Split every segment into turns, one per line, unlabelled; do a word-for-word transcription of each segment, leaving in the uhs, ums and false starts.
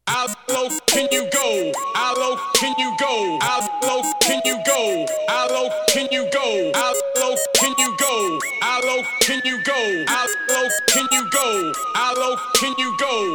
How low can you go? How low can you go? How low can you go? How low can you go? How low can you go? How low can you go? How low can you go? How low can you go?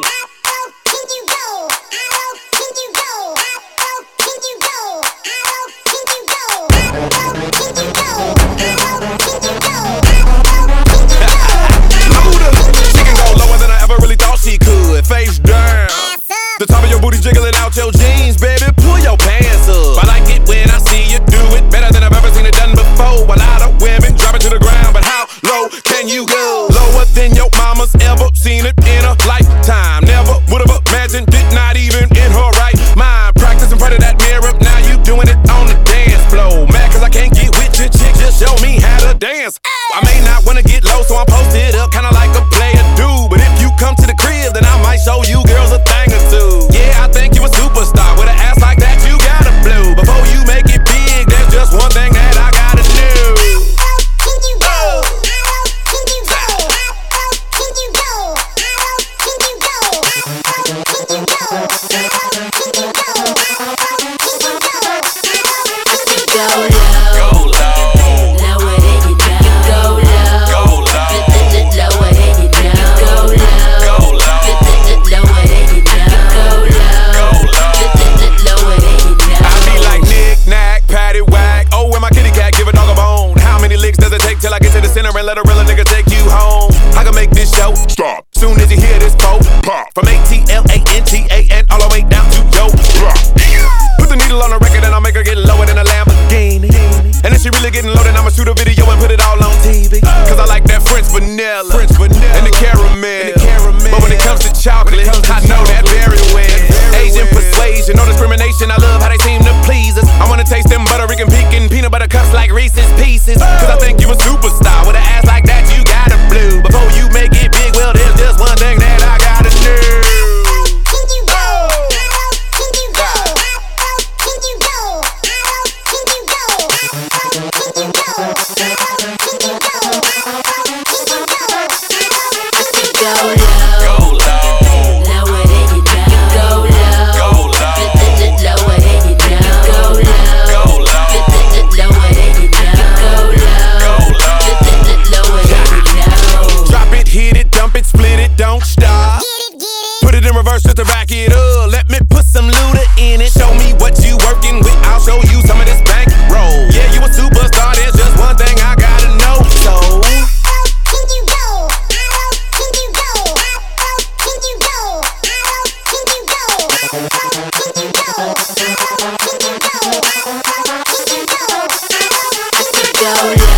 Face down, the top of your booty jiggling out your jeans, baby. Pull your pants up. I like it when I see you do it better than I've ever seen it done before. A lot of women drop it to the ground, but how low can you go? Lower than your mama's ever seen it in a lifetime. Never would've imagined it, not even in her right mind. Practice in front of that mirror, now you doing it on the dance floor. Mad cause I can't get with your chick, just show me how to dance. I may not wanna get low, so I'm posted up, kinda like a player dude. But if you come to the crib, then I might show you girls a thing or two. Yeah, I think you a superstar. With an ass like that, you gotta blow. Before you make it big, there's just one thing that I gotta know. Can you go? Can you go? Can you go? Can you go? Can you go? Go low. Go low. Lower than you know. Go low. Go low. Lower than you know. Go low. Go low. Lower than you know. Go low. Go low. Lower than you know. I be like knick-knack, patty-whack. Oh, when my kitty cat give a dog a bone. How many licks does it take till I get to the center and let a real nigga take you home? I can make this show stop soon as you hear this quote pop. From A T L A N T A and all the way down to yo drop. Put the needle on the record and I'll make her get lower than a Lamborghini. And if she really getting low, then I'ma shoot a video and put it all on T V. Cause I like that French vanilla, French vanilla and the caramel. And the caramel. But when it comes to chocolate, comes to I know chocolate, that very well. Asian persuasion, no discrimination. I love how they seem to please us. I wanna taste them butter and pecan peanut butter cups like Reese's Pieces. Cause I think you a superstar. With an ass like that, you gotta blow. Before you make it big, well, there's just one thing that I gotta know. Go low, go low, lower than you know. Go low, go low, lower than you know. Go low, go low, lower than you know. Go low, go low, lower than you know. Drop it, hit it, dump it, split it, don't stop. Get it, get it. Put it in reverse just to back it up. Let me put some looter in it. Show me what you working with. I'll show you some of this bank roll. Yeah, you a superstar. There's just one thing I gotta know. So. Go low.